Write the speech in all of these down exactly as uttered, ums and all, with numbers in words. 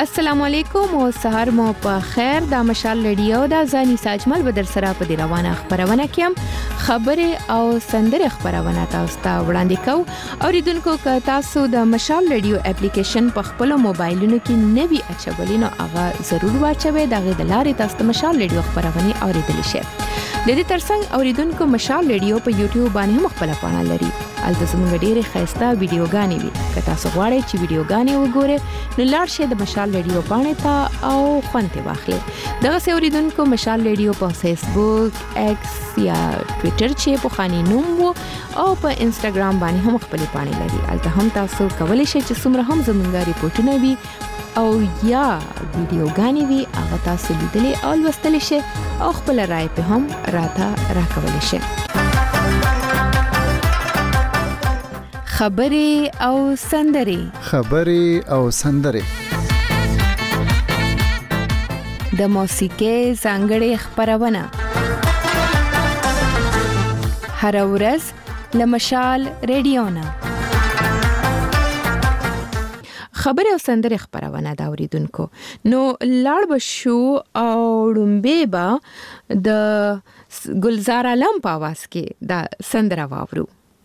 السلام علیکم او سحر مو په خیر. د مشال رادیو د ځاني ساجمل بدر سره په دی روانه خبرونه کیم خبره او سندره خبرونه تاسو ته وړاندې کوم. اوریدونکو که تاسو د مشال رادیو اپلیکیشن په خپل موبایلونو کې نوی اچولې نو هغه ضرور واچوي. دغه د لارې تاسو د مشال رادیو خبرونه اوریدلی شئ. د دې ترڅنګ اوریدونکو مشال رادیو په یوټیوب باندې هم خپل پاڼه لري. البته زموږ ډېرې ښایسته ویډیوګانې وي. که تاسو غواړئ چې ویډیوګانې وګورئ نو لاړ شئ د مشال رادیو باندې ته او خوند ترې واخلئ. دغسې اوریدونکو مشال رادیو په فیسبوک، ایکس یا ټویټر چې پخوانی نوم و او په انسټاګرام باندې هم خپلې پاڼې لري. هلته هم تاسو کولی شئ چې څومره هم زموږ ریپورټونه وي او یا ویډیوګانې وي هغه تاسو لیدلی او لوستلی شئ او خپله رایه پې هم راته راکولی شئ. خبرې او سندرې خبرې او سندرې د موسیقۍ ځانګړې خپرونه هر ورځ له مشال رادیو نه. خبرې او سندرې خبرونه دا اوریدونکو نو لاړ به شو او ړومبې به د ګلزار عالم په اواز کې دا سندره واورو.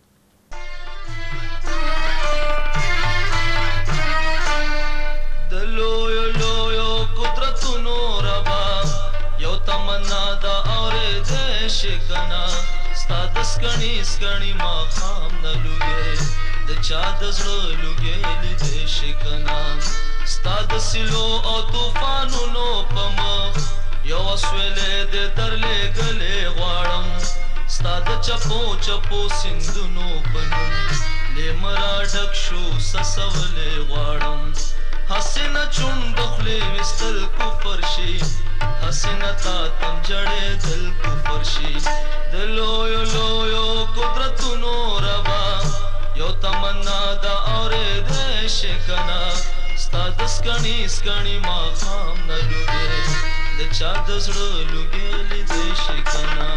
شکنا ستاد سکڼي سکڼي ما خام نه لوګي د چا د زړه لوګي لیدې شکنا ستاد سلو او طوفانونو په مخ یو اسویلې د درلې غلې غواړم ستاد چپو چپو سندونو پنوم لیمرا ډک شو سسولې غواړم حسینه چوند خلې وستل کو فرشي حسینه تا تم جړې دل کو فرشي دلویو لویو قدرتونو روا یو تمنا دا اورې دې شکنا ستاد سکڼي سکڼي ما خام نه لوګي د چا د زړه لوګي لیدې شکنا.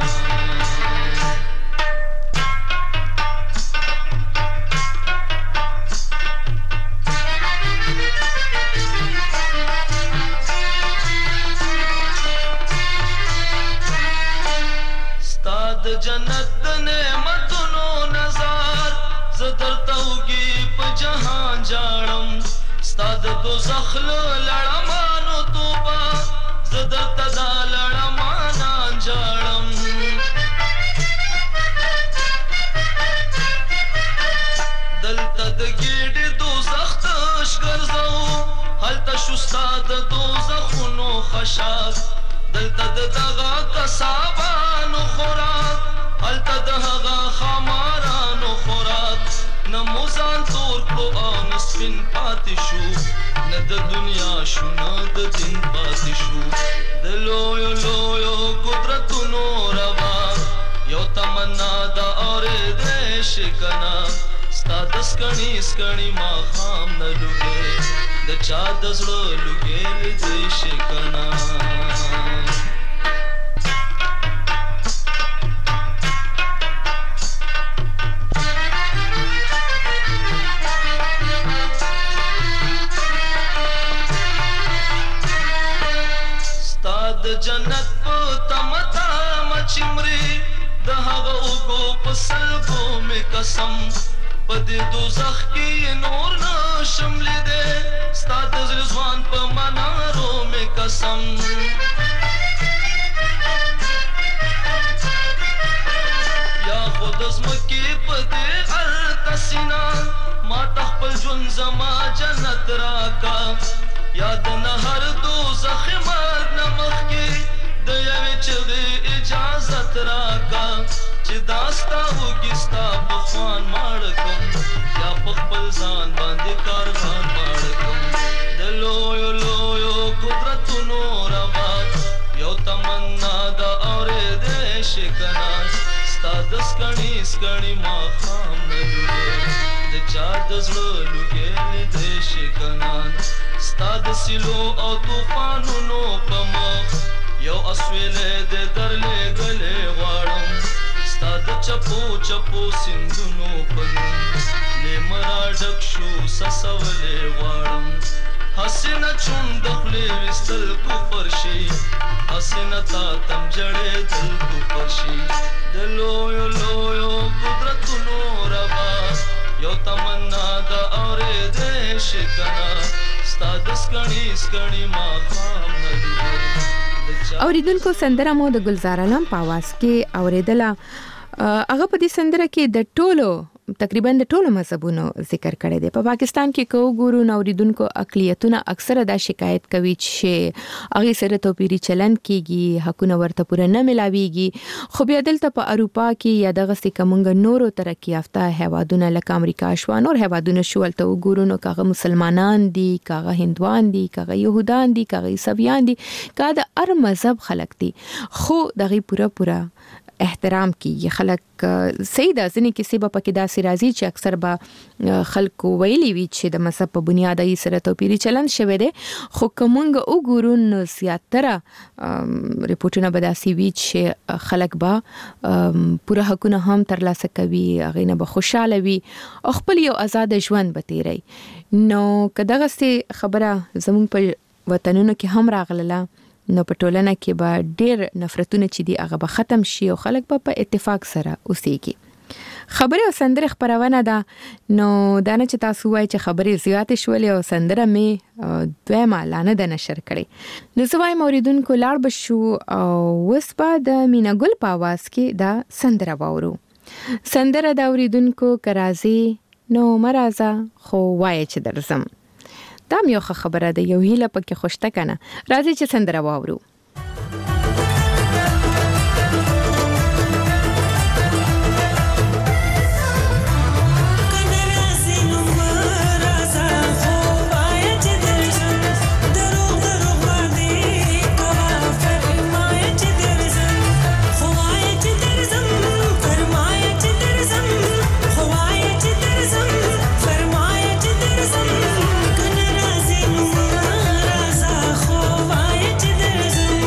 جنت د نعمتونو نظر زدر توګي په جهان جاړم ستاد دوزخ لړمانو توبه زدر تدا لړمان جاړم دلته د ګډ دوزخ تش ګرځاو هلته شو ستاد دوزخونو خشاک دلته د دغه کسابانو خوراک هلته د هغه خمارانو خوراک نه موزان تور کړو او نه سپین پاتې شو نه د دنیا شو نه د دین پاتې شو د لویو لویو قدرتونو روا یو تمنا دا اورېدې شکنا ستا د سکڼي سکڼي ما خام نه لوګې د چا د زړه لوګې لیدې شکنا. جنت په تمتا مچمري د هغه اوګو په سلګو می قسم په دې دوزخ کې نور نه شملې ده ستا د ځوان په منارو می قسم یا خود زمکي په دې التسینا ما تخپل ژوند زما جنت راکا یاد نه هر دوزخ مرګ نمخ کې د یوې چغې اجازت راکا چې داستا وګستا په خوان ماړ کوم یا په خپل ځان باندې کاروان ماړ کوم د لویو لویو قدرتونو روا یو تمنا دا اورېدې شکنا ستا د سکڼي سکڼي ما خام نه لوګې د چا د زړه لوګې لیدې شکنا ستا د سیلو او طوفانونو په مخ یو اسویلې د درلې غلې غواړم ستا د چپو چپو سندونو په نوم لیمرا ډک شو سسولې غواړم حسینه چون دخلی وستل کفر شي حسینه تا تم جړې دل کفر شي دلو یو لو یو قدرتونو روا یو تمنا دا اورې دې شکنا ستاد سکړی سکړی ما خام ندی اوریدونکو سندره مو د گلزار علم په आवाज کې اوریدله. هغه په دې سندره کې د ټولو تقریبا د ټولو مذهبونو ذکر کړی دی. په پاکستان کې کو ګورو نو اوریدونکو اقلیتونه اکثره دا شکایت کوي چې هغه سره توپیری چلن کیږي، حقونه ورته پوره نه ملاويږي. خو بیا دلته په اروپا کې یا دغه سیکمنګ نورو ترقی یافته هیوادونه لکه امریکا شو نور هیوادونه شول ته وګورو نو کاغه مسلمانان دي، کاغه هندوان دي، کاغه يهودان دي، کاغه عیسویان دي، کاغه هر مذهب خلق دي، خو دغه پوره پوره احترام کیږي. خلک صحیح ده ځینې کیسې به پکې داسې راځي چې اکثر به خلکو ویلي وي چې د مذهب په بنیاد یې سره توپیری چلن شوی دی، خو کومنګ وګورو نو زیاتره ریپورتونه به داسې وي چې خلک به پوره حقونه هم ترلاسه کوي، هغه نه به خوشاله وي او خپل یو آزاد ژوند به تیری. نو که دغه خبره زموږ په وطنونو کې هم راغله نو په ټولنه کې به ډېر نفرتونه چې دي هغه به ختم شي او خلک به په اتفاق سره اوسېږي. خبرې او سندرې خبرونه ده نو دا نه چې تاسو وایي چې خبرې زیاتې شولې او سندره مې دویمه لانه ده نشر کړې. نو زه وایم اوریدونکو لاړ به شو او اوس به د مینا ګل په اواز کې دا سندره واورو. سندره د اوریدونکو کرازي نو مرزه خو وایي چې درځم. دا یو خبره ده، یو هیله پکې خوشته کنه. راځي چې سندره واورو. Raza,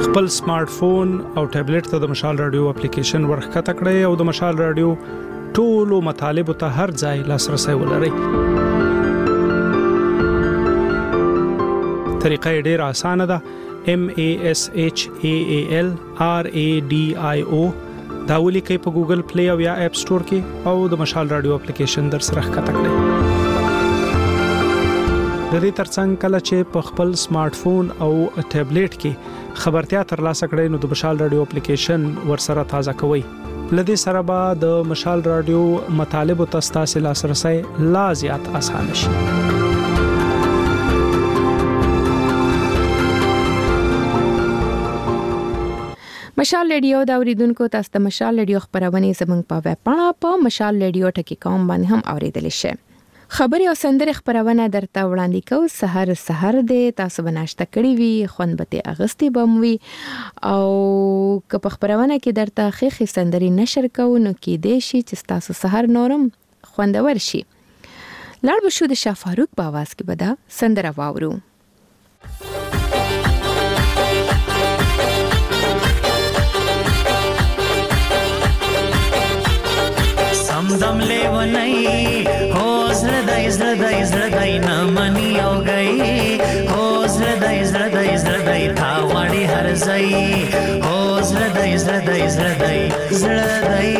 خپل سمارټ فون او ټابلیټ ته د مشال رادیو اپلیکیشن ورخکته کړئ او د مشال رادیو ټولو مطالب ته هر ځای لاسرسي ولرئ. طریقه ډېر اسانه ده. M A S H A A L R A D I O دا ولیکئ په ګوګل پلی او یا اپ سٹور کې او د مشال رادیو اپلیکیشن در سره ښکته کړئ. د دې ترڅنګ کله چې په خپل سمارټ فون او ټابلیټ کې خبرتیا ترلاسه کړئ نو د مشال رادیو اپلیکیشن ورسره تازه کوئ. لدې سره به د مشال رادیو مطالب او تاسو لاسرسي لا زیات اسانه شي. مشال رادیو دا اوریدونکو تاسو ته مشال رادیو خبرونه زمنګ په ویب پاڼه په مشال رادیو ټکی کوم باندې هم اوریدل شي. خبري او سندره خبرونه درته وړاندې کو. سحر سحر دې تاسو بناشته کړی وي خوند به اغستی بموي او که په خبرونه کې درته خېخي سندري نشر کو نو کې دې شي چې تاسو سحر نورم خوندور شي. لړ بشو د شاه فاروق په आवाज کې بدا سندره واورو. दम ले वनई हो زړدای زړدای زړدای نامنی او گئی हो زړدای زړدای زړدای تا وړي هر ځای हो زړدای زړدای زړدای زړدای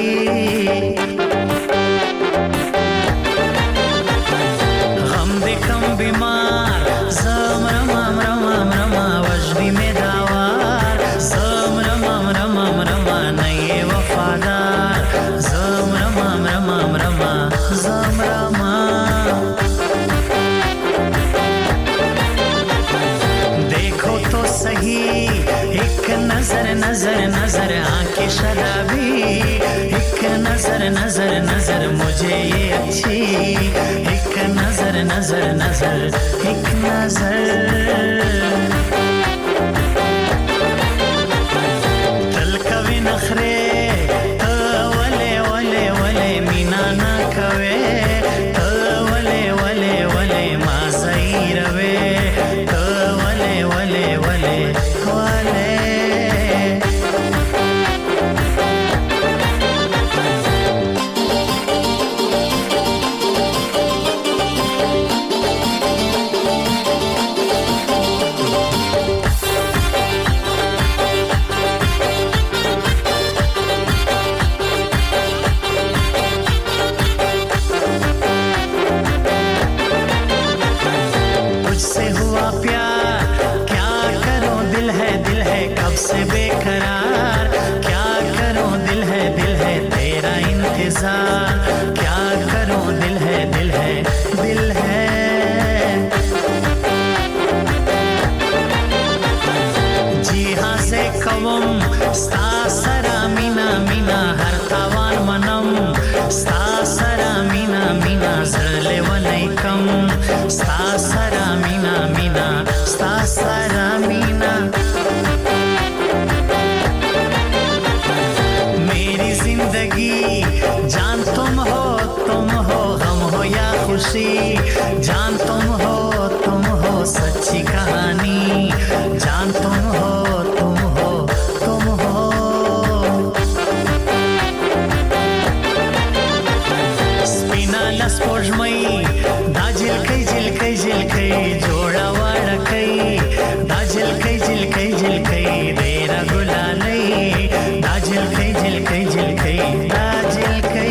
غم دې کم بیمار زم رمم رمم رما وجدی می داوار زم رمم رمم رما نه وفادار زم رمم رمم رما زم رما देखो तो सही एक नजर नजर नजर आंखें शराबी एक नजर नजर नजर मुझे ये अच्छी एक नजर नजर नजर एक नजर तल कवि नखरे वले वले वले मीना ना कवे वले वले वले मा सही रवे वले वले वले वले से बेकरार क्या करूं दिल है दिल है तेरा इंतजार क्या करूं दिल है दिल है दिल है जी हाँ से कवम स्ता सरा मीना मीना हर तावान मनम स्ता सरा मीना मीना जरले वलैकम स्ता सरा मीना मीना स्ता सरा मीना जिंदगी जान तुम हो तुम हो गम हो या खुशी जान तुम हो तुम हो सच्ची कहानी जान तुम हो तुम हो तुम हो स्पिना लस्पोजमई दाजिल कई जिल कई जिल कई जोड़ा वाड़ा कई दाजिल कई जिल कई जिल कई देरा गुलालई दाजिल कई जिल कई जिल कई दाजिल कई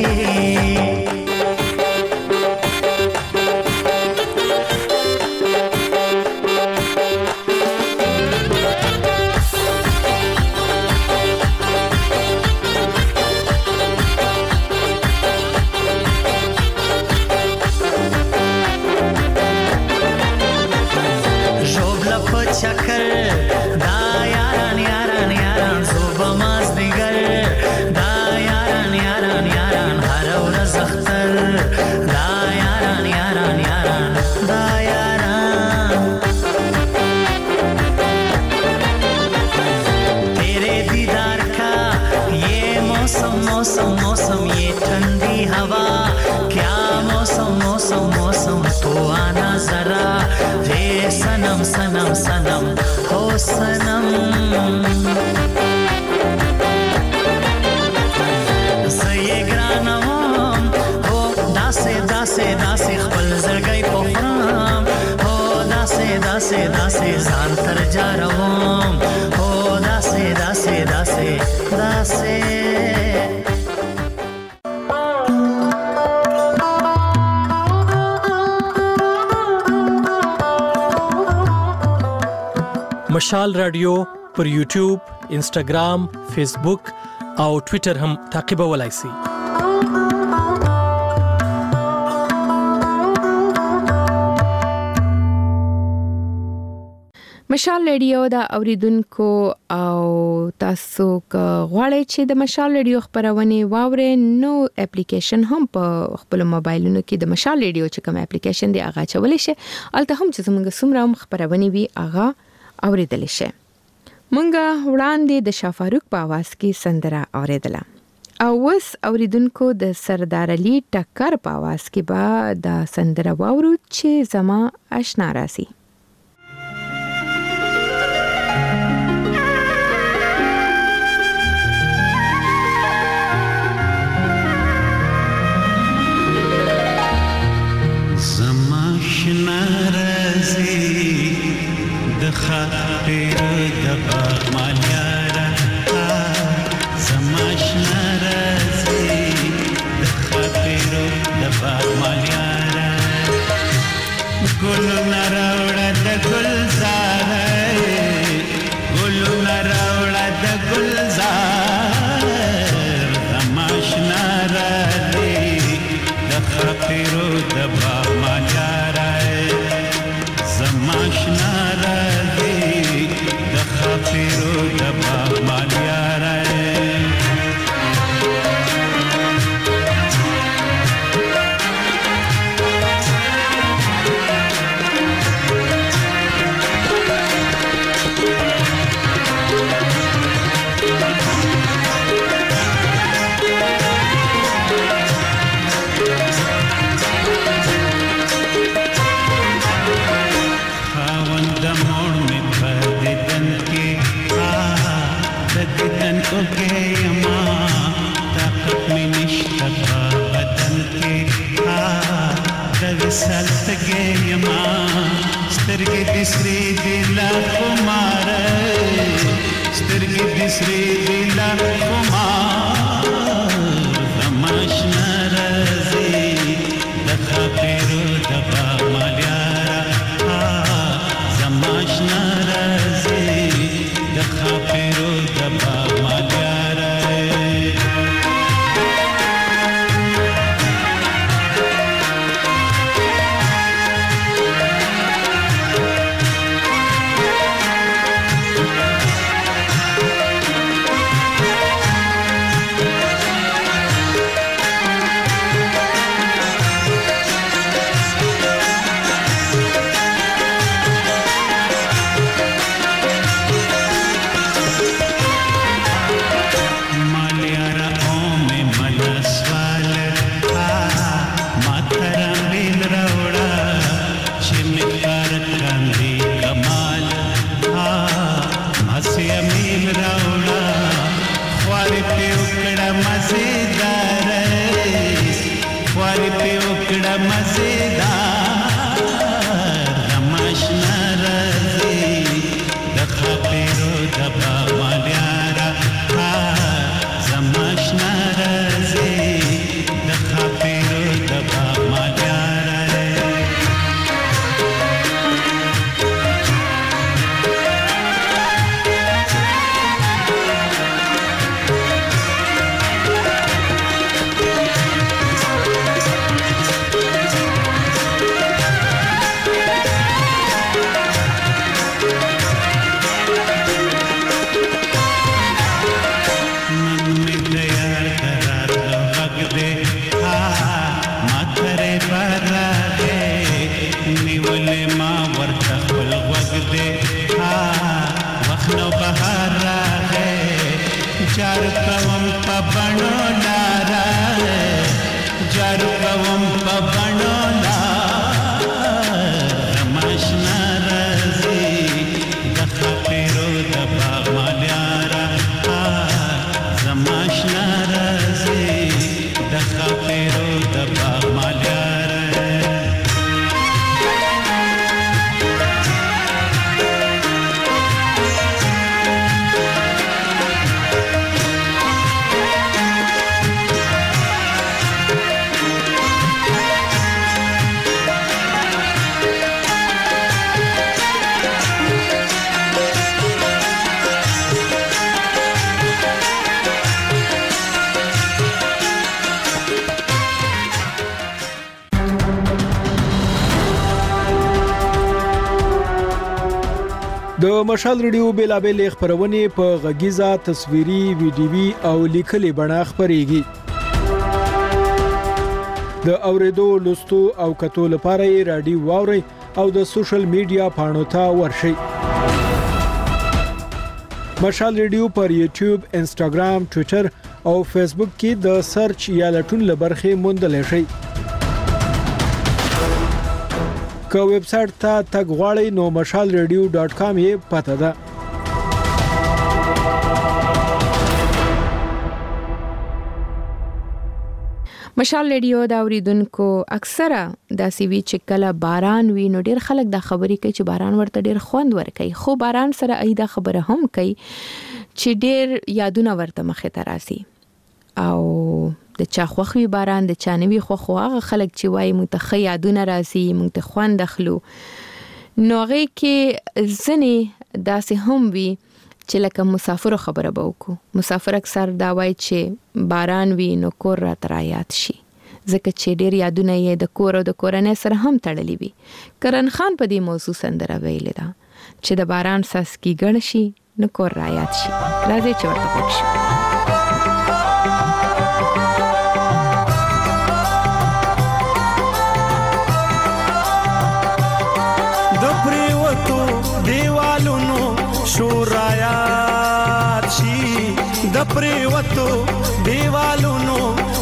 जोबला पचकर दा यारान यारान यारान जोबा माज दिगर दा यारान यारान यारान हरव रज़ख्तर दा यारान यारान यारान दा यारान तेरे दीदार का ये मौसम मौसम मौसम ये ठंडी हवा क्या मौसम मौसम मौसम तो आना जरा रे सनम सनम सनम हो سنم زه ګرانوم هو داسې داسې داسې خپل زړګی پخرام هو داسې داسې داسې ځان تر جاروم هو داسې داسې داسې داسې مشال رادیو پر یوټیوب، انسټاګرام، فیسبوک او ټوئیټر هم تعقیبولای شئ. مشال رادیو دا اوریدونکو او تاسو که غواړئ چې د مشال رادیو خبرونه واورئ نو اپلیکیشن هم په خپل موبایلونو کې د مشال رادیو چې کوم اپلیکیشن دی هغه چولې شي الته هم چې زموږ سمره خبرونه وي هغه اوریدل شي. مونږه وړاندې د شافاروق په आवाज کې سندره اوریدله او وس اوریدونکو د سردار علي ټکر په आवाज کې به د سندره واورو چې زما آشنا راسي. زما آشنا راسي د خاطر د باغ مالیارا زما آشنا راسي د خاطر د باغ مالیارا ګل نراوړه د ګلزار ګل نراوړه د ګلزار زما آشنا راسي د خاطر د باغ مالیارا زما آشنا پیرو دبا مالیارا سلط گیما سترګې د سری د لا خمار سترګې د سری د لا خمار زما آشنا راسي د خاطر د باغ مالیارا زما آشنا راسي د خاطر د باغ مالیارا Pero د مشال ریډیو بیلابل خبرونه په غږیزه تصویري ویډیوي او لیکلي بڼه خبريږي د اوریدو لوستو او کتو لپاره رادیو واوري او د سوشل میډیا پاڼو ته ورشي مشال ریډیو پر یوټیوب انسټاګرام ټوئیټر او فیسبوک کې د سرچ یا لټون لبرخه موندل شي که ویب سټ ته تګ غواړئ نو مشال ریډیو ډاٹ کام یې پته ده مشال ریډیو دا اوریدونکو اکثره د سیوی چکله باران وی نو ډیر خلک د خبرې کوي چې باران ورته ډیر خوند ورکوي خو باران سره ایدا خبره هم کوي چې ډیر یادونه ورته مخه تراسي او د چا خوخوي باران د چانوي خوخو هغه خلک چې وایي متخ یادونه راسي مونږ ته خوند اخلو نو هغه کې ځنې داسې هم وي چې لکه مسافر خبره به وکړو مسافر اکثر دا وایي چې باران وي نو کور را ترایات شي ځکه چې ډیر یادونه یې د کور او د کورنۍ سره هم تړلې وي کرن خان په دې موضوع سندره ویلې ده چې د باران ساسکی ګڼ شي نو کور را یاد شي راځي چې ورته پوښتنه شورایات شي د پریوتو دیوالونو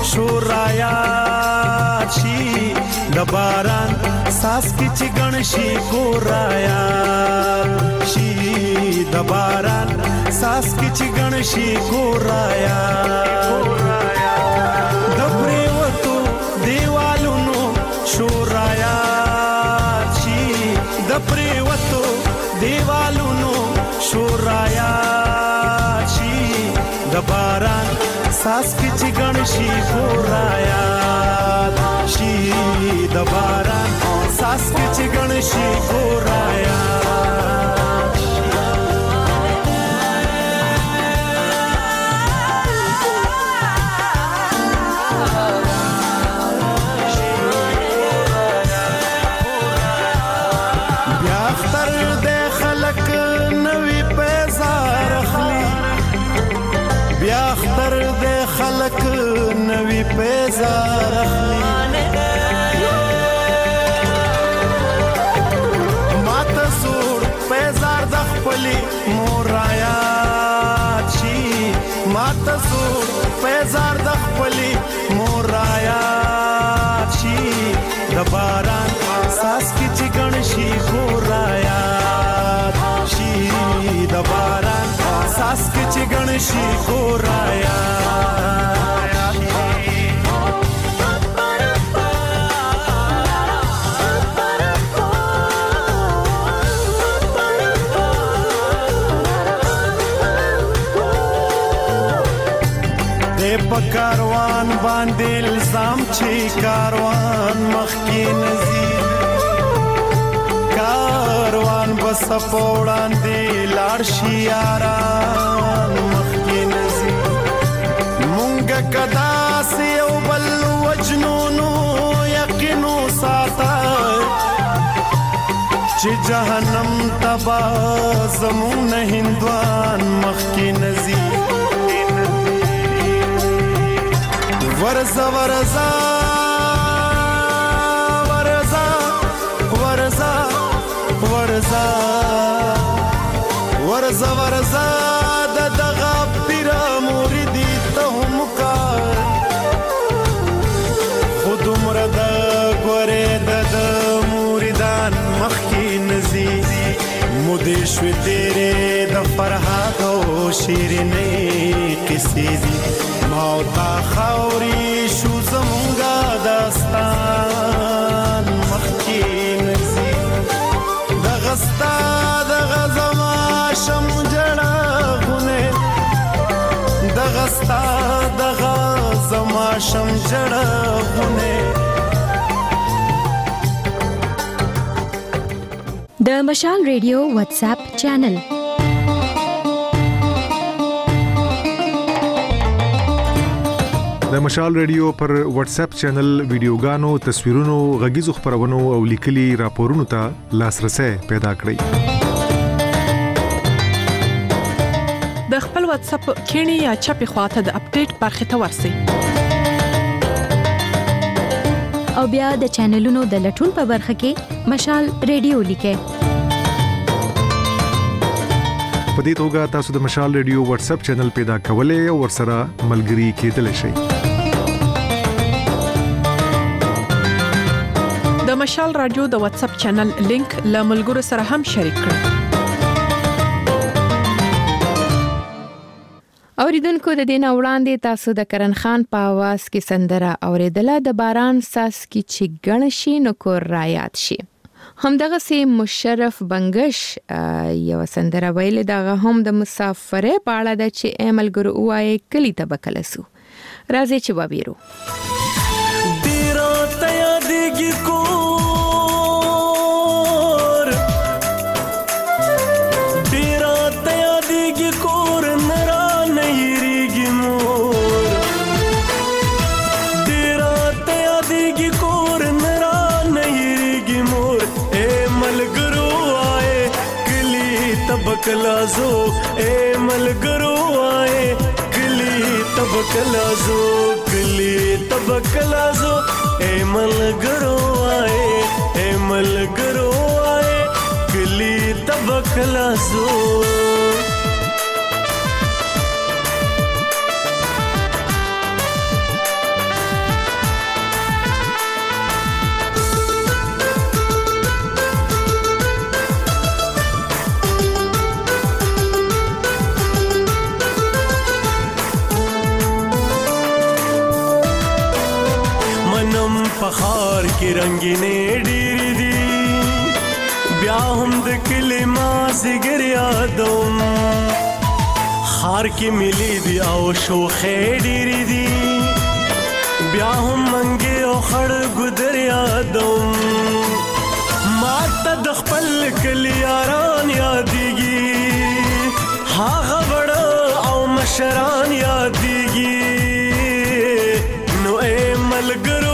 شورایات شي د باران ساس کی چګن شي ګورایات شي د باران ساس کی چګن شي ګورایات د پریوتو دیوالونو شورایات شي د پریوتو دیوالونو شورایات شي د باران ساس کی چګن شي ګورایات شي د باران ساس کی چګن شي ګورایات بیا اختر د خلک نوی پیزار اخلی بیا اختر د خلک نوی پیزار اخلی ماته سور پیزار د خپلی مورایات شي ماته سور پیزار د خپلی مورایات شي د باران ساس کی چګن شي ګورایات شي د باران ساس کی چګن شي ګورایات په کاروان باندې الزام چې کاروان مخکې نزي کاروان بس پوڑان دی لاړ شي یاران مخکې نزي مونږ کدا سي او بل وجنونو یقینو ساته چې جهنم تبا زمون هندوان مخکې نزي ورزا ورزا ورزا ورزا ورزا ورزا ورزا د دغه پیر مریدی ته هم کا خود مرد ګوره د مریدان مخکې نزي مودې شو تیرې د فرحات او شیرینې کیسې دي موتا خوري شو زمونږه داستان مخکې نزي دغستا دغزما شم جړغونه دغستا دغزما شم جړغونه د مشال ریډیو واتس اپ چینل د مشال ریډیو پر واتس اپ چینل ویډیوګانو تصویرونو غږیزو خبرونو او لیکلي راپورونو ته لاسرسي پیدا کړئ د خپل واتس اپ کینی یا چپی خواته د اپډیټ برخه ته ورسی او بیا د چینلونو د لټون په برخه کې مشال ریډیو لیکه په دې توګه تاسو د مشال ریډیو واتس اپ چینل پیدا کولای او ورسره ملګري کېدلی شئ د مشال رادیو د واتس اپ چینل لینک له ملګرو سره هم شریک کړئ اوریدونکو د دین وړاندې تاسو د کرن خان په आवाज کې سندره اوریدله د باران ساس کې چې غنشي نو کور را یاد شي همدغه سي مشرف بنگش یو سندره ویل دغه هم د مسافرې په اړه د چې عمل ګرو وای کلی تبکلسو راځي چې وبیرو تیرا تیا دیږي کور تیرا تیا دیږي کور نرا نهریږي مور تیرا تیا دیږي کور نرا نهریږي مور اے ملګرو آئے کلی تبکلازو اے ملګرو آئے کلی تبکلازو کلی تبکلازو اے ملګرو آئے اے ملګرو آئے کلی تبکلازو پخار کی رنگینې ډېرې دي بیا هم د کلمه زګر یادوم خار کې ملي دي او شوخې ډېرې دي بیا هم منګې او خړ ګدر یادوم ماته د خپل کلی یاران یادېږي هغه وړه او مشران یادېږي نو اے ملګرو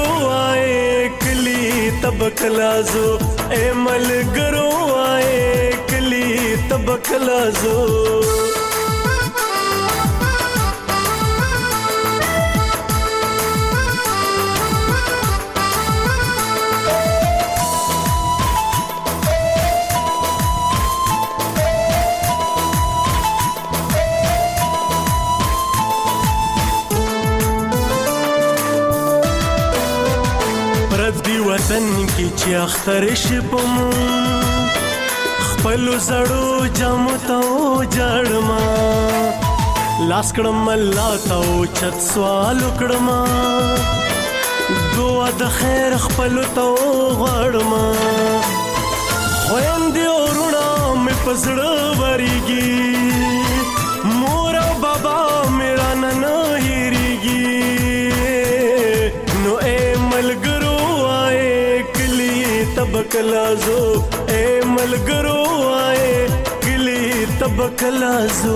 تبکلازو اے ملګرو آئے کلی تبکلازو وطن کی چې اختر شپم خپل زړو جامو ته جړما لاس کړم الله ته چت سوال کړم دعا د خیر خپل ته غړما خويندې ورونه مې پزړه وريږي مور او بابا میرا نن هېریږي نو اے ملګرو تبکلازو اے ملګرو آئے کلی تبکلازو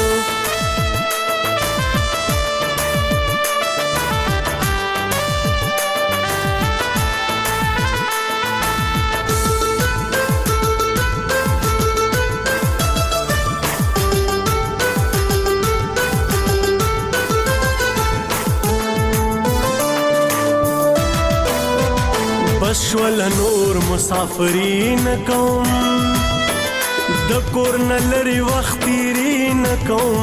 بشول نور مسافرین کوم د کور نلری وخت تیرین کوم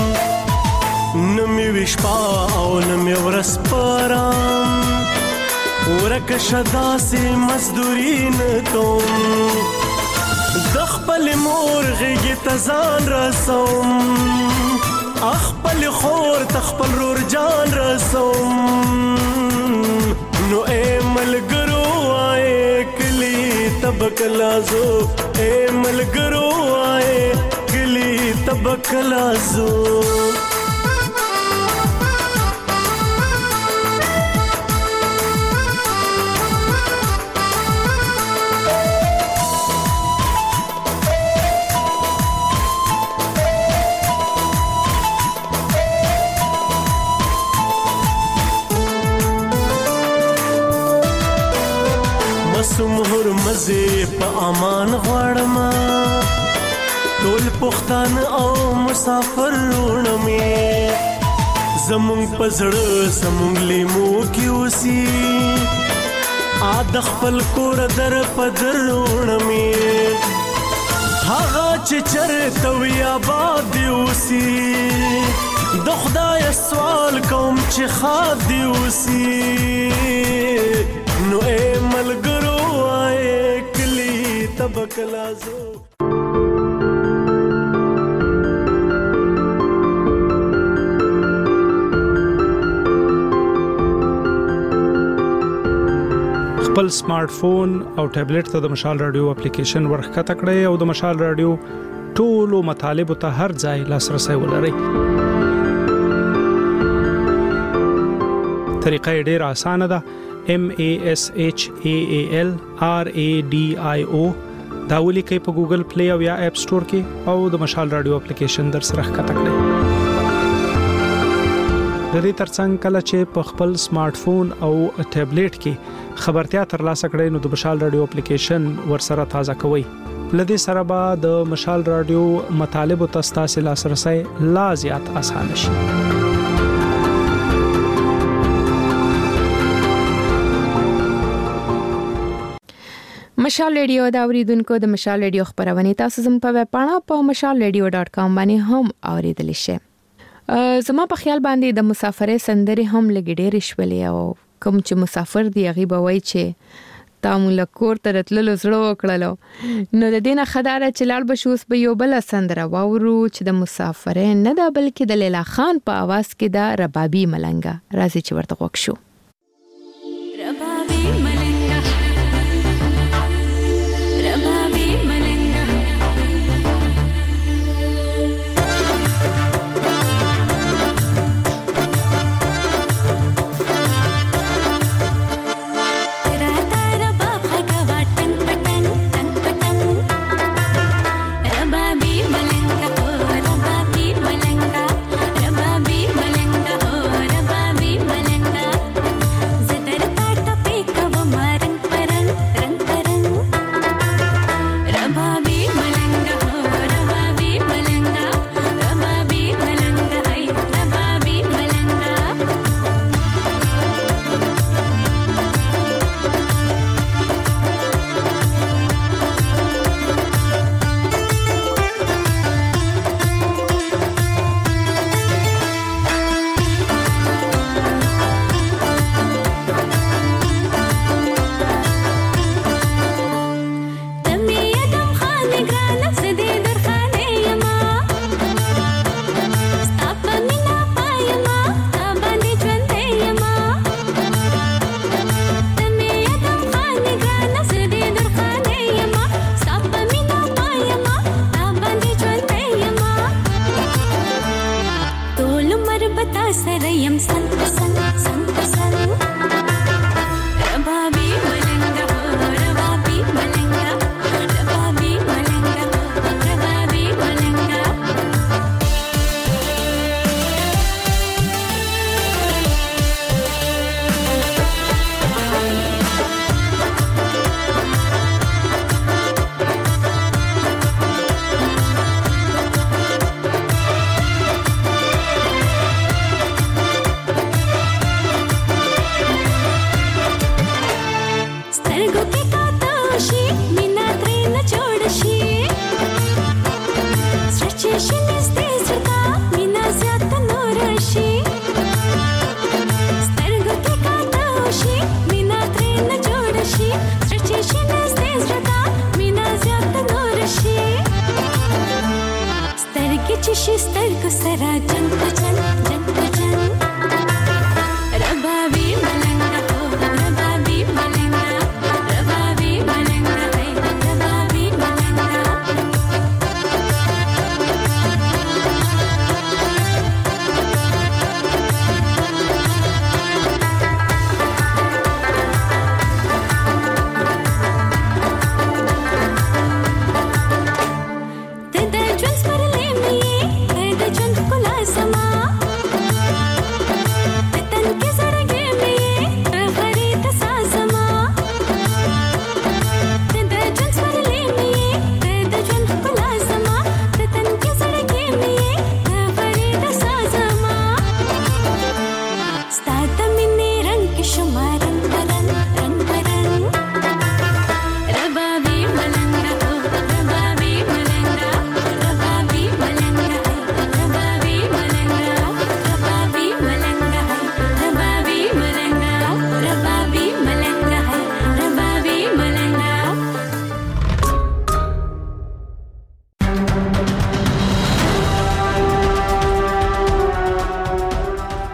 نمی وشپا او نمی ورس پرام ورک شدا سی مزدورین کوم د خپل مور غیږ تزان رسوم خپل خور تخپل رور جان رسوم نو اے ملګرو تبکلازو اے ملګرو آئے کلی تبکلازو سمهر مزه په امان غواړم ټول پښتون او مسافر روڼ می زمونږ پزړه زمونږ لیمو کې اوسي ا د خپل کور در پدر روڼ می هغه چې چرته وي آباد دی اوسي د خدای سوال کوم چې خاد دی اوسي نو اے ملګرو آئے کلی تبکلازو خپل سمارټ فون او ټابلیټ ته د مشال رادیو اپلیکیشن ورخکته کړئ او د مشال رادیو ټولو مطالب ته هر ځای لاسرسي ولرئ. طریقه ډیره اسانه ده. M A S H A A L R A D I O دا ولیکئ په ګوګل پلی او یا اپ سٹور کې او د مشال رادیو اپلیکیشن در سره ښکته کړئ. د دې ترڅنګ کله چې په خپل سمارټ فون او ټابلیټ کې خبرتیا ترلاسه کړئ نو د مشال رادیو اپلیکیشن ورسره تازه کوئ. لدې سره به د مشال رادیو مطالب او تاسو لاسرسي لا زیات آسان شي. مشال ریډیو دا اوریدونکو د مشال ریډیو خبرونه تاسو زم په ویب پاڼه په مشال ریډیو ډاټ کام باندې هم اوریدل شئ. زما په خیال باندې د مسافرې سندري هم لګډېر شولې او کوم چې مسافر دی هغه به وای چې تاسو لکور تر تللو زړه وکړلو نو د دینه خداره چې لاړ بشوس به یو بل سندره واورو چې د مسافرې نه دا بلکې د لیلا خان په आवाज کې دا ربابي ملنګا راځي چې ورته وښو. ربابي ملنګا ربابي ملنګا ژوند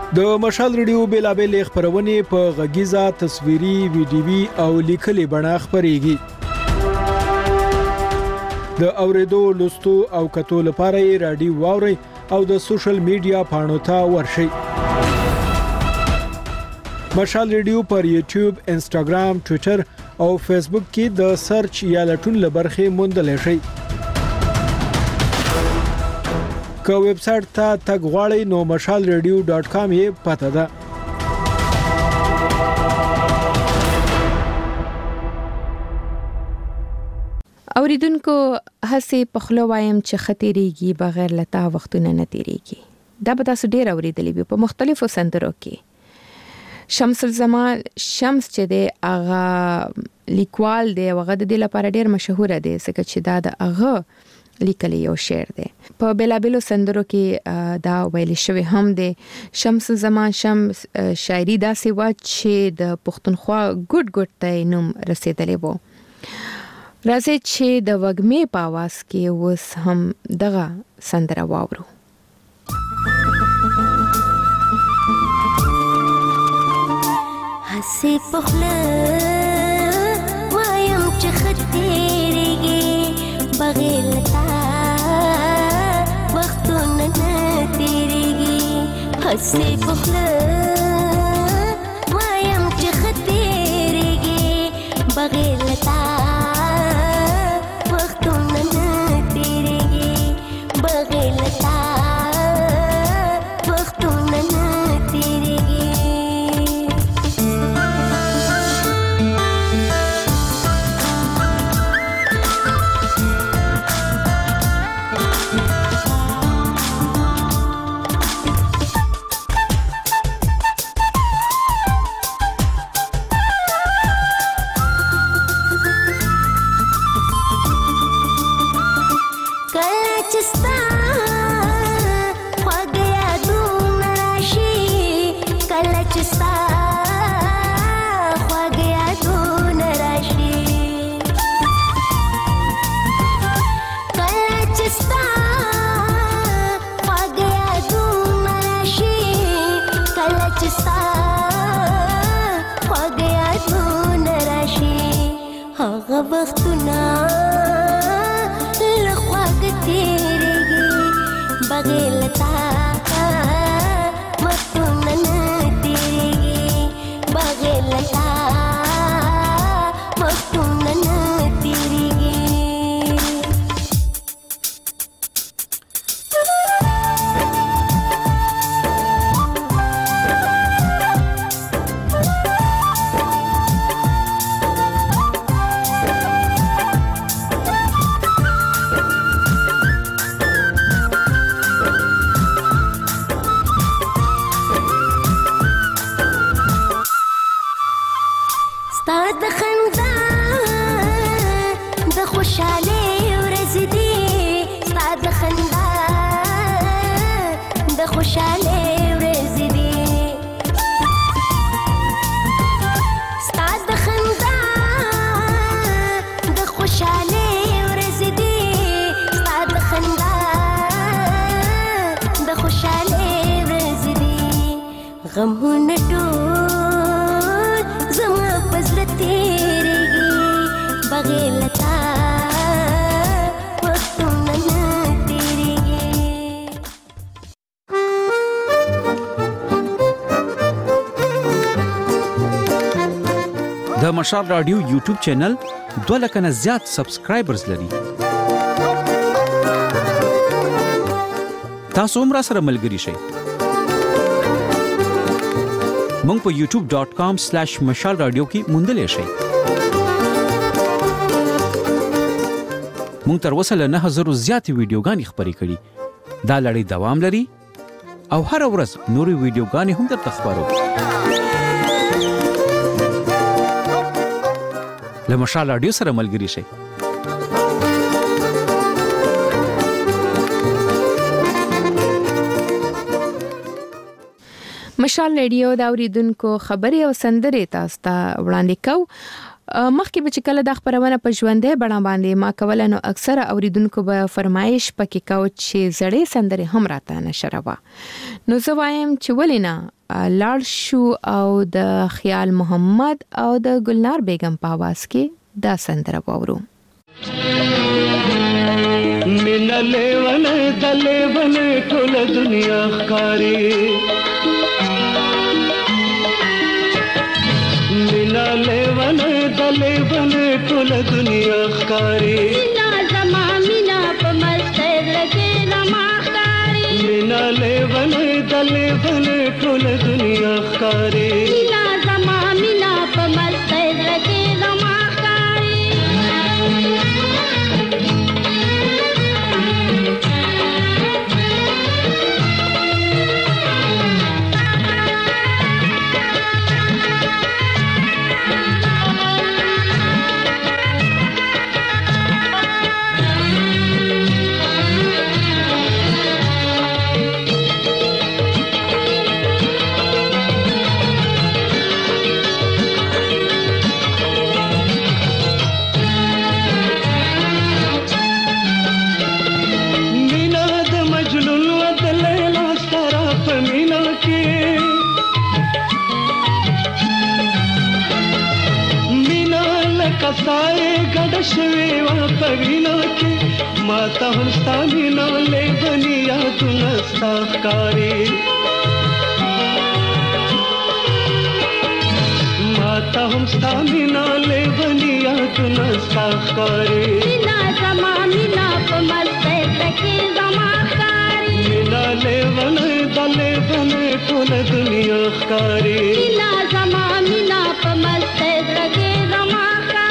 د مشال ریډیو بیلابل خبرونه په غږیزه تصویري ویډیوي او لیکلي بڼه خبريږي د اوریدو لوستو او کتو لپاره رادیو واوري او د سوشل میډیا پاڼو ته ورشي مشال ریډیو پر یوټیوب انسټاګرام ټوئیټر او فیسبوک کې د سرچ یا لټون لبرخه موندل شي که ویب سټ ته تګ غواړئ نو مشال ریډیو ډاٹ کام یې پته ده اوریدونکو هڅه پخلو وایم چې خطرېږي بغیر لتا وختونه نه تیریږي دا به تاسو ډیر اوریدلې وي په مختلفو سندرو کې شمس الزمان شمس چې دی هغه لیکوال دی هغه د دې لپاره ډیر مشهور دی ځکه چې دا د هغه لیکلی یو شعر دی په بلابلو سندرو کې دا ویل شوی هم دی شمس الزمان شمس شاعری داسې و چې د پښتونخوا ګډ ګډ ته نوم رسیدلی وو راځي چې د وګمې په आवाज کې اوس هم دغه سندره واورو هسه پخله وایم چې خطرېږي بغیر لتا وختونه نه تیریږي هسه پخله وایم چې خطرېږي بغیر لتا وختونه نه تیریږي بغیر لتا وختونه نه تیریږي وختونه لخوا کتیریږي بغیر لتا وختونه نه تیریږي بغیر لتا وختونه نه تیریږي غمونه ټول زما پزړه تیریږي بغیر لتا وختونه نه تیریږي د مشال رادیو یوټیوب چینل دوه لکه نه زیات سبسکرایبرز لري تاسو هم را سره ملګري شئ مونږ په یوټیوب ډاٹ کام سلیش مشال رادیو کې موندلې شئ مونږ تر اوسه له نه هزارو زیاتې ویډیوګانې خپرې کړې دا لړۍ دوام لري او هر ورځ نورې ویډیوګانې هم درته خپرو له مشال رادیو سره ملګري شئ مشال ریډیو دا اوریدونکو خبري او سندري تاسو ته وړاندې کو مخکې به چې کله د خبرونه په ژوندې بڼه باندې ما کول نو اکثره اوریدونکو به فرمایش پکې کو چې زړې سندري هم راته نشروه نو زه وایم چې ولینا لاړ شو او د خیال محمد او د ګلنار بیگم په आवाज کې دا سندره واورو. من لیون د لیون ټول دنیا ښکاری من لیون د لیون ټول دنیا ښکاری مینا زما مینا په مسته لګې زما ښکاری مینا لیون د لیون ټول دنیا ښکاری مینا زما مینا په مسته لګې زما ښکاری سایه ګډ شوی وا پوینو کې ماته هم ستا مینا لیونی یادونه ستا ښکاري ماته هم ستا مینا لیونی یادونه ستا ښکاري مینا زما مینا په مسته کې زما ښکاري مینا لیون د لیون ټول دنیا ښکاري مینا زما مینا په مسته کې زما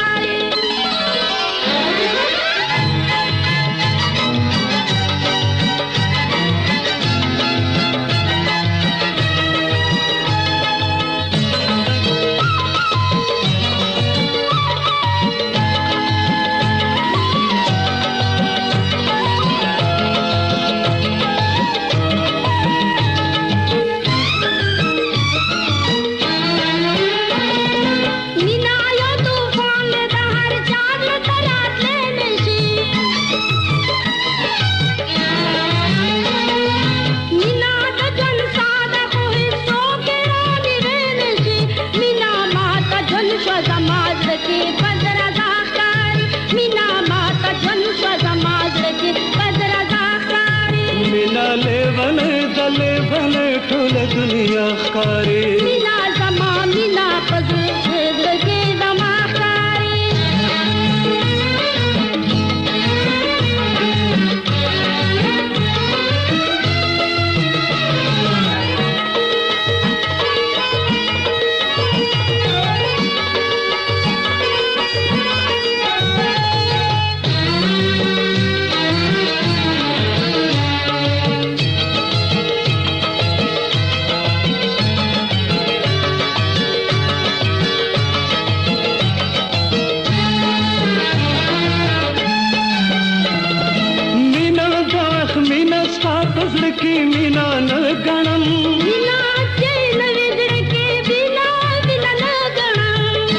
دنیا ښکاری مینا زما مینا پزړه کې زما ښکاری की मीना न गणम मीना चैन विदर के बिना बिना न गणम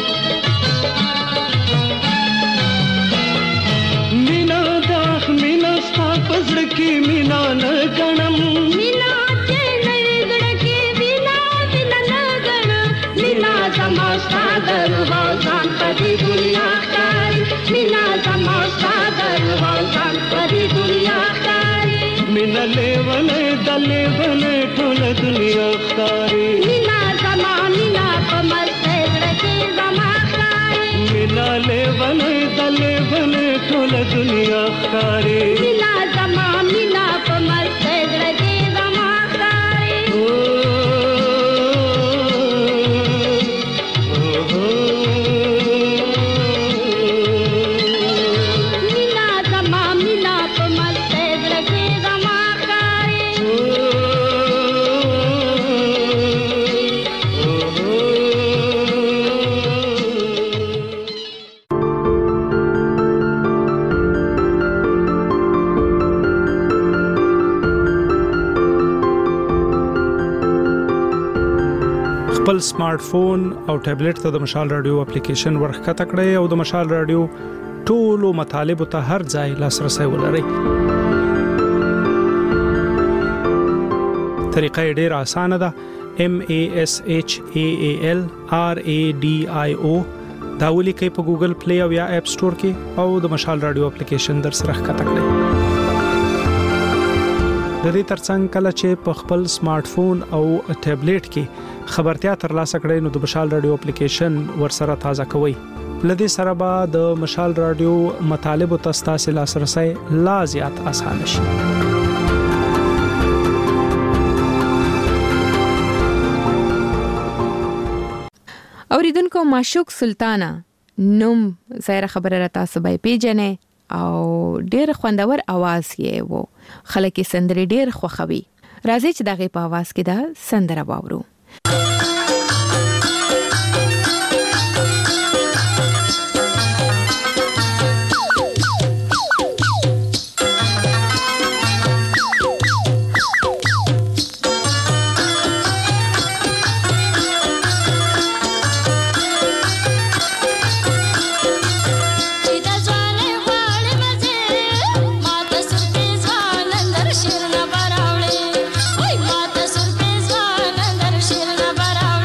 मीना दाख मीना सा पजड़ की मीना न गणम मीना चैन विदर के बिना बिना न गणम मीना समस्ता दरवाजान पदी दुनिया कारी मीना समस्ता दरवाजान पदी दुनिया मीना लेवन दलेवन ठुल दुनिया ख़ारी मीना जमा मीना कमर से लगे जमा ख़ारी मीना लेवन दलेवन ठुल दुनिया ख़ारी मीना जमा मीना कमर से लगे जमा ख़ारी मीना जमा मीना कमर से लगे خپل سمارټ فون او ټابلیټ ته د مشال رادیو اپلیکیشن ورخته کړئ او د مشال رادیو ټولو مطالب ته هر ځای لاسرسي ولرئ. طریقه ډیره اسانه ده. M A S H A A L R A D I O دا ولیکئ په ګوګل پلی او یا اپ سٹور کې او د مشال رادیو اپلیکیشن در سره ښکته کړئ. د دې ترڅنګ کله چې په خپل سمارټ فون او ټابلیټ کې خبرتیا ترلاسه کړئ نو د مشال رادیو اپلیکیشن ورسره تازه کوئ. لدې سره به د مشال رادیو مطالب او تاسو لاسرسي لا زیات اسانه شي. اوریدونکو معشوق سلطانه نوم زهره خبره را تاسو به پیژنې او ډېر خوندور आवाज یې وو. خلک یې سندرې ډېر خوښوي. راځي چې دغه په आवाज کې دا سندره واورو. Para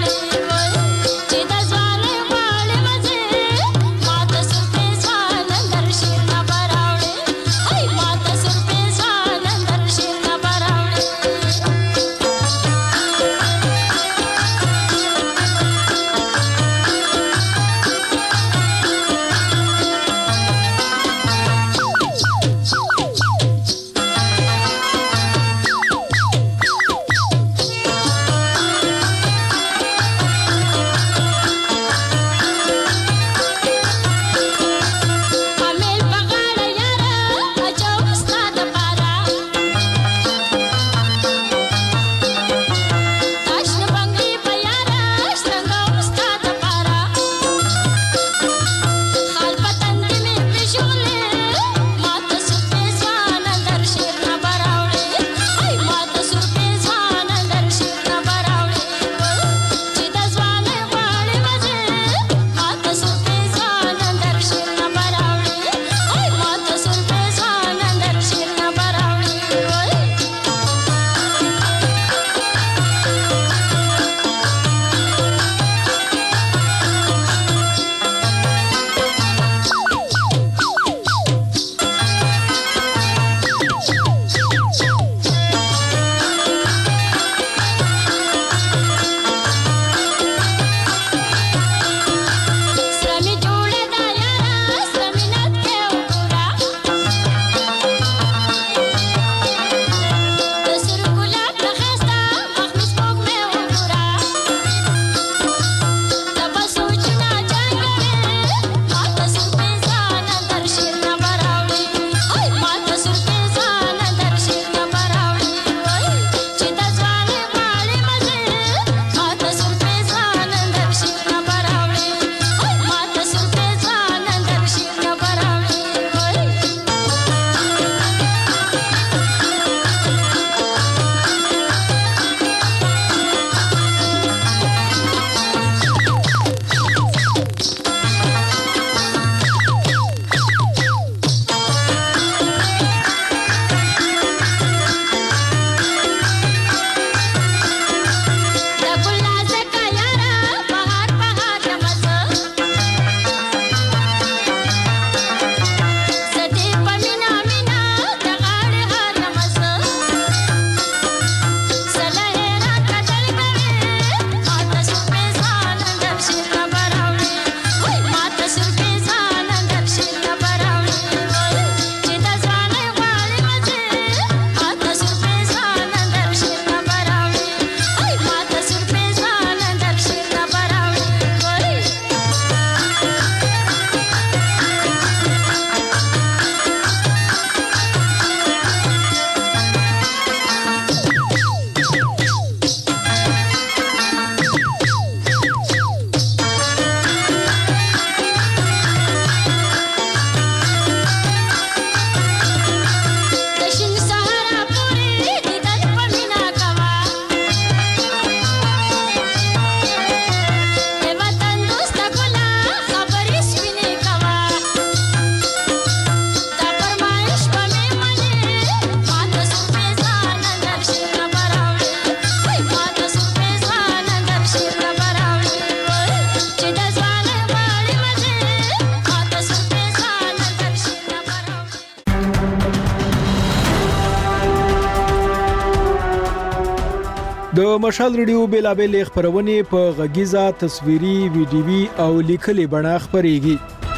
د مشال ریډیو بیلابل خبرونه په غږیزه تصویري ویډیوي او لیکلي بڼه خبريږي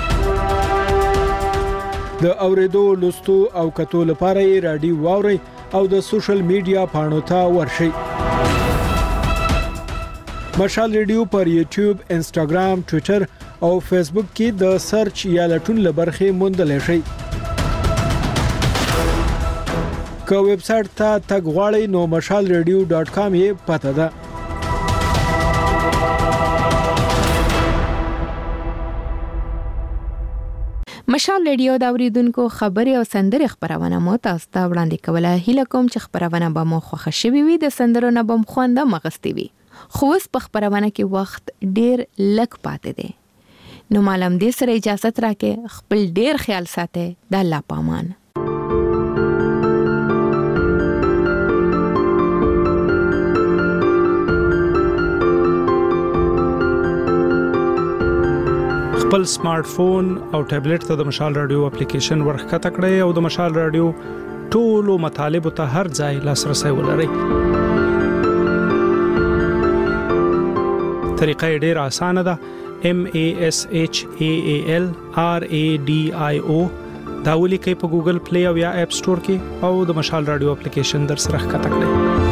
د اوریدو لوستو او کتو لپاره یې رادیو واوري او د سوشل میډیا پاڼو ته ورشي مشال ریډیو پر یوټیوب، انسټاګرام، ټوئیټر او فیسبوک کې د سرچ یا لټون لبرخه موندل شي که ویب سټ ته تګ غواړئ نو مشال ریډیو ډاټ کام یې پته ده مشال ریډیو دا اوریدونکو خبري او سندري خبرونه مو تاسو ته وړاندې کوله. هیله کوم چې خبرونه به مو خوښ شي وي د سندرو نه بم خوند مغستی وي. خو اوس په خبرونه کې وخت ډیر لږ پاتې دی. نو معلوم دې سره اجازه راکې خپل ډیر خیال ساتئ. د الله پامان. خپل سمارټ فون او ټابلیټ ته د مشال رادیو اپلیکیشن ورخکته کړئ او د مشال رادیو ټولو مطالب ته هر ځای لاسرسي ولرئ. طریقه ډېره اسانه ده. M A S H A A L R A D I O دا ولیکئ په ګوګل پلی او یا اپ سٹور کې او د مشال رادیو اپلیکیشن در سره ښکته کړئ.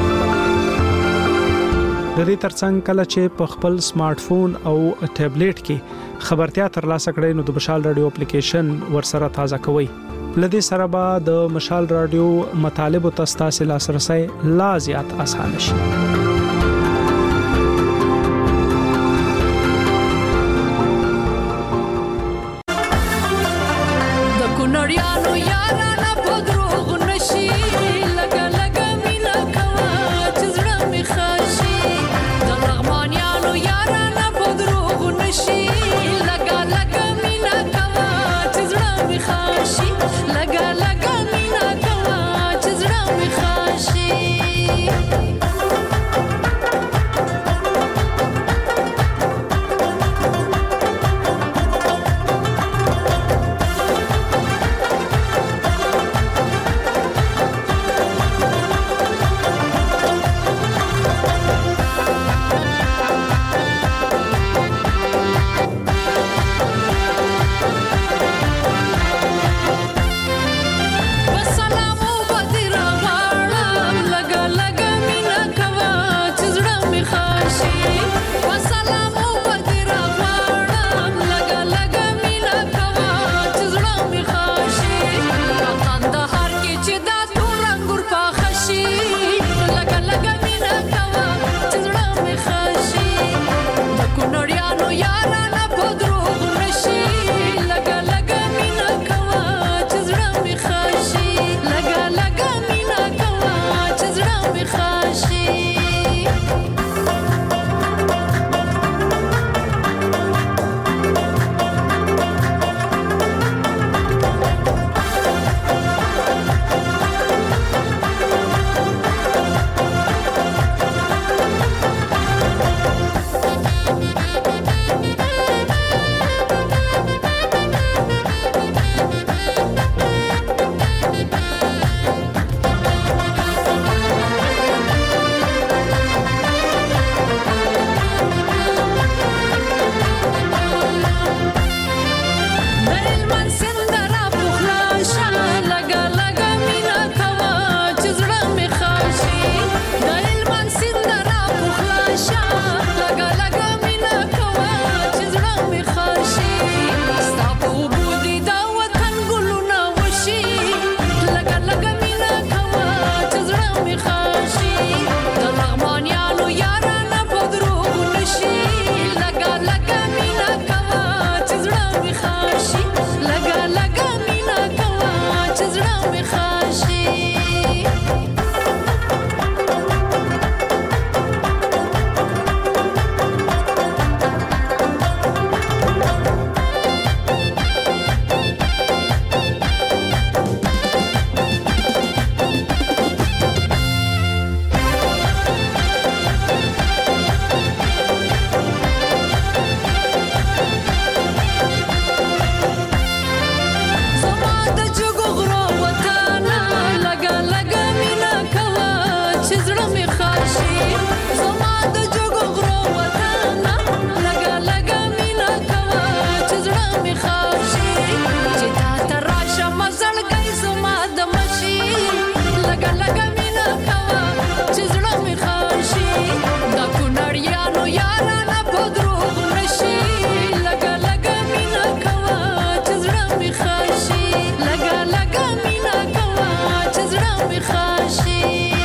د دې ترڅنګ کله چې په خپل سمارټ فون او ټابلیټ کې خبرتیا ترلاسه کړئ نو د مشال رادیو اپلیکیشن ورسره تازه کوئ. لدې سره به د مشال رادیو مطالب او تاسو لاسرسي لا زیات اسانه شي. لګا مینا کوا چې زړه می خاشي دا کونړیانو یارانه پدروغ نشي لګا لګا مینا کوا چې زړه می خاشي لګا لګا مینا کوا چې زړه می خاشي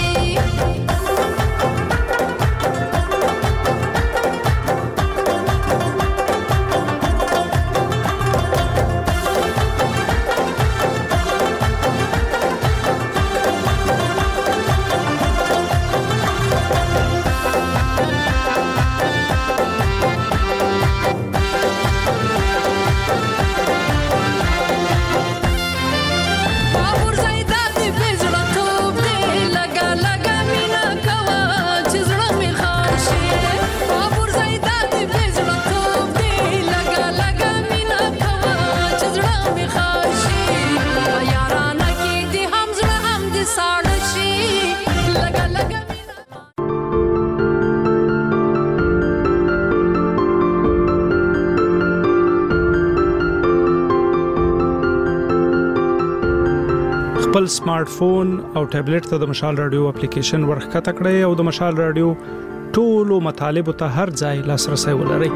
خپل سمارټ فون او ټابلیټ ته د مشال رادیو اپلیکیشن ورخکته کړئ او د مشال رادیو ټولو مطالبه ته هر ځای لاسرسي ولرئ.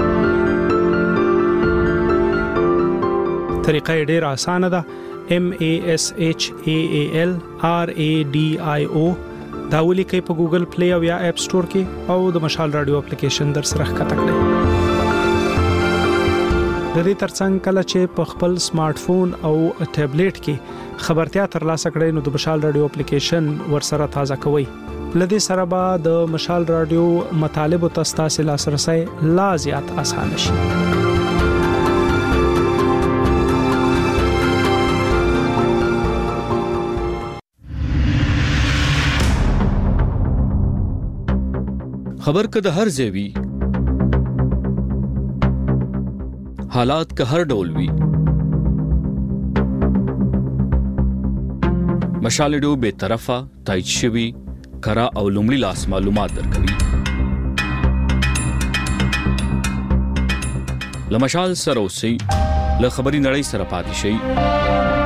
طریقه ډیره اسانه ده. M A S H A A L R A D I O دا ولیکئ په ګوګل پلی او یا اپ سٹور کې او د مشال رادیو اپلیکیشن در سره ښکته کړئ. د دې ترڅنګ کله چې په خپل سمارټ فون او ټابلیټ کې خبرتیا ترلاسه کړئ نو د مشال رادیو اپلیکیشن ورسره تازه کوئ. لدې سره به د مشال رادیو مطالبه تاسو لاسرسي لا زیات آسان شي. خبر که د هر ځای وي حالات که هر ډول وي مشال رادیو به طرفه تایید شوی کرا او لومړی لاس معلومات درکوي. لمشال سره اوسئ له خبري نړۍ سره پاتې شئ.